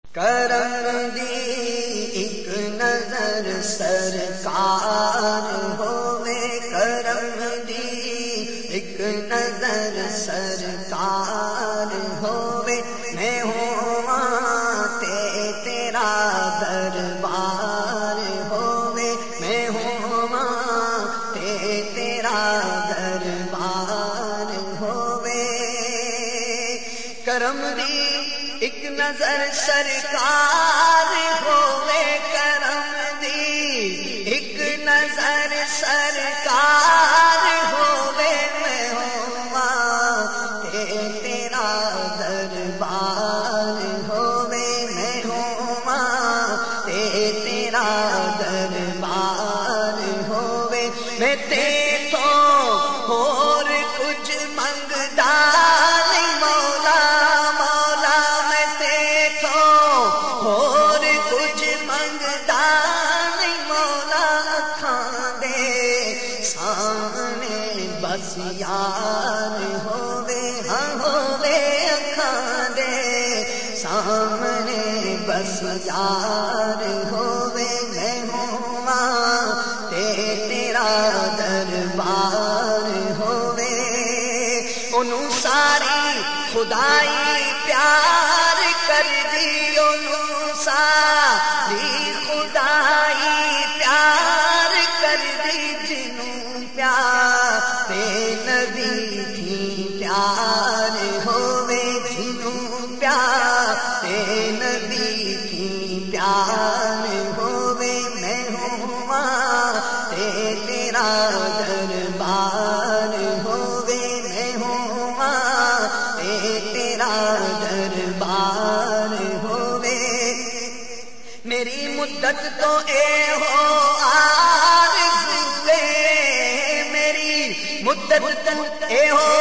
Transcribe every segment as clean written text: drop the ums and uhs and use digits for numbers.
کرم دی ایک نظر سرکار ہوے، کرم دی ایک نظر سرکار ہوے، میں ہوں تیرا دربار ہوے، میں ہوں تیرا دربار ہوے، کرم دی ایک نظر سرکار ہوے، کرم دی ایک نظر سرکار ہوے، میں ہوں تیرا دربار ہوے، میں ہوں تیرا دربار ہوے، میں تیتھوں اور کچھ منگدا نہیں مولا، مولا میں تیتھوں اور کچھ منگدا نہیں مولا، اکھاں دے سامنے بس یار ہووے، ہاں ہووے اکھاں دے سامنے بس یار ہووے، میں ہواں تیرا دربار ہووے، انہوں ساری خدائی پیار کر دی، انہوں ساری خدائی پیار کر دی، جنوں پیارے نبی تھی پیار ہووے، جنوں پیارے نبی تھی پیار ہووے، میں ہواں تیرا دربار ہووے، میں ہواں تیرا دربار ہووے، میری مدت تو اے ہو آرزوے، میری مدت تو اے ہو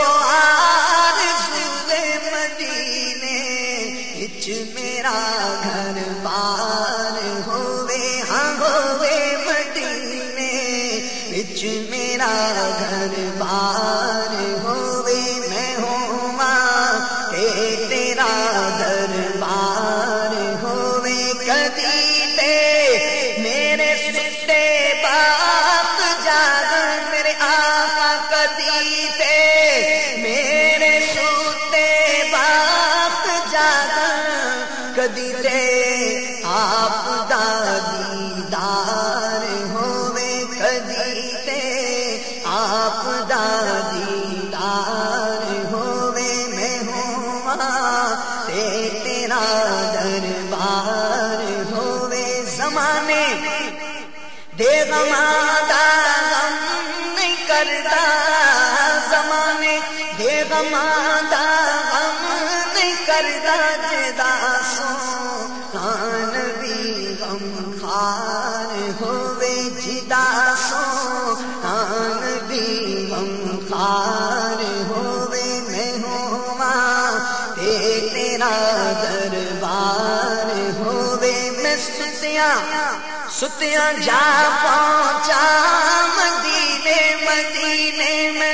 آرزوے، مدینے وچ میرا گھر بار ہووے، ہاں ہووے مدینے وچ میرا گھر بار ہووے، میں ہواں تیرا دربار ہووے، کدی تے میرے ستے باپ جاگ میرے آقا، کدی تے میرے ستے باپ جاگ، کدی تے آپ دا دیدار ہووے، کدی تے آپ دا دیدار ہووے، میں ہواں تیرا دربار ہووے، زمانے دے غماں دا غم نہیں کردا، زمانے دے غماں دا غم نہیں کردا، جدا سونا نبی غم خار ہووے، جدا سونا نبی غم خار ہووے، میں ہواں تیرا دربار ہووے، میں ستیاں جا پہنچا مدینے، مدینے میں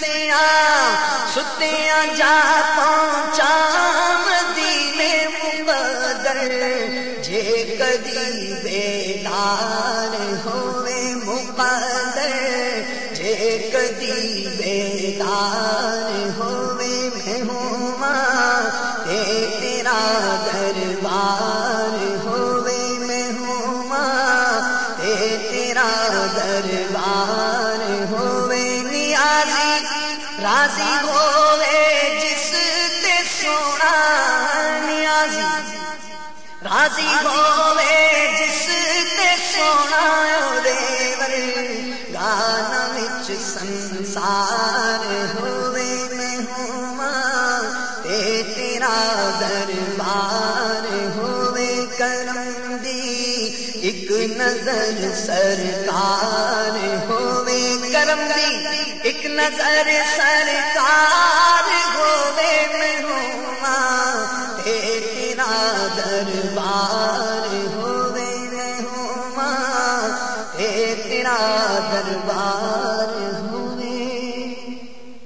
ستیاں جا پہنچا مدینے، مقدر جے کدی بیدار ہووے، مقدر جے کدی بیدار ہووے، میں ہواں تیرا دربار ہووے، میں ہواں تیرا دربار ہووے، نیازی راضی ہووے جس تے سونا، نیازی راضی ہووے جس تے سونا، دے ورگا وچ سنسار ہووے، میں ہواں تیرا دربار ہووے، کرم دی ایک نظر سرکار ہووے، کرم دی ایک نظر سرکار